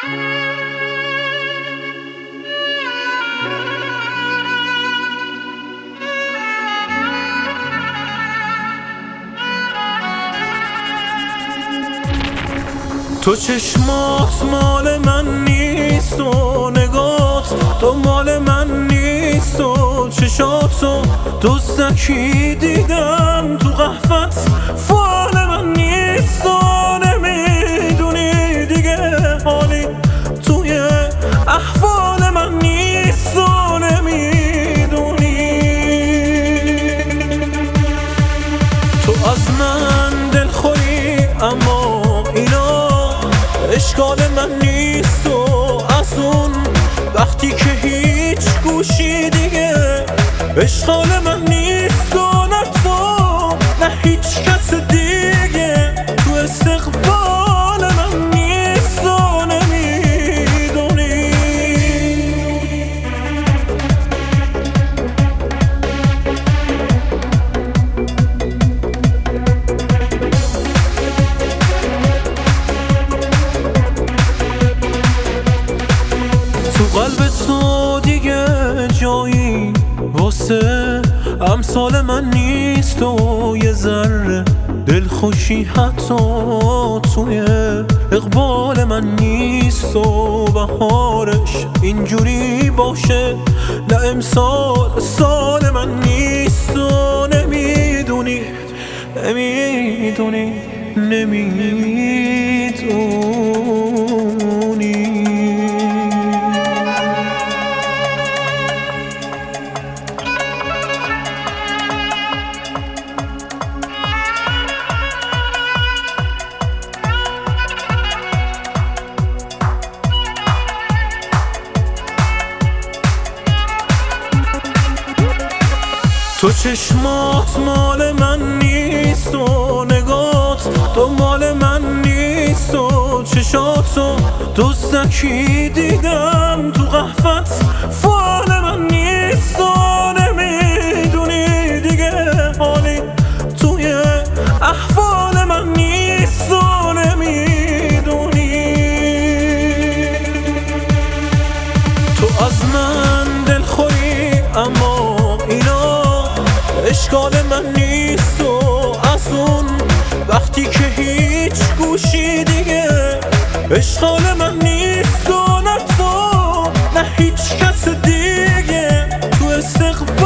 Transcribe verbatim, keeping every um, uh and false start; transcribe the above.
تو چشمات مال من نیست و نگات تو مال من نیست و چشاتو دزدکی دیدم تو قهوت فال من نیست و نمیدونی دیگه حالی توی احوال من نیست و نمیدونی تو از من دلخوری اما اینا اشکال من نیست و از اون وقتی که هیچ گوشی دیگه اشکال من نیست و نه تو نه هیچ کس دیگه تو استقبال من نیست و نمیدونی تو قلب تو دیگه جایی واسه امثال من نیست و یه ذره دلخوشی حتی توی اقبال من نیست و بهارش اینجوری باشه نه امسال سال من نیست و نمیدونی نمیدونی نمیدونی تو چشمات مال من نیست و نگات تو مال من نیست و چشاتو دزدکی دیدم تو قهوت فال من نیست و نمیدونی دیگه حالی توی احوال من نیست و نمیدونی تو از من دلخوری اما اینا اشکال من نیست و از اون وقتی که هیچ گوشی دیگه اشکال من نیست و نه تو نه هیچ کس دیگه تو استقبال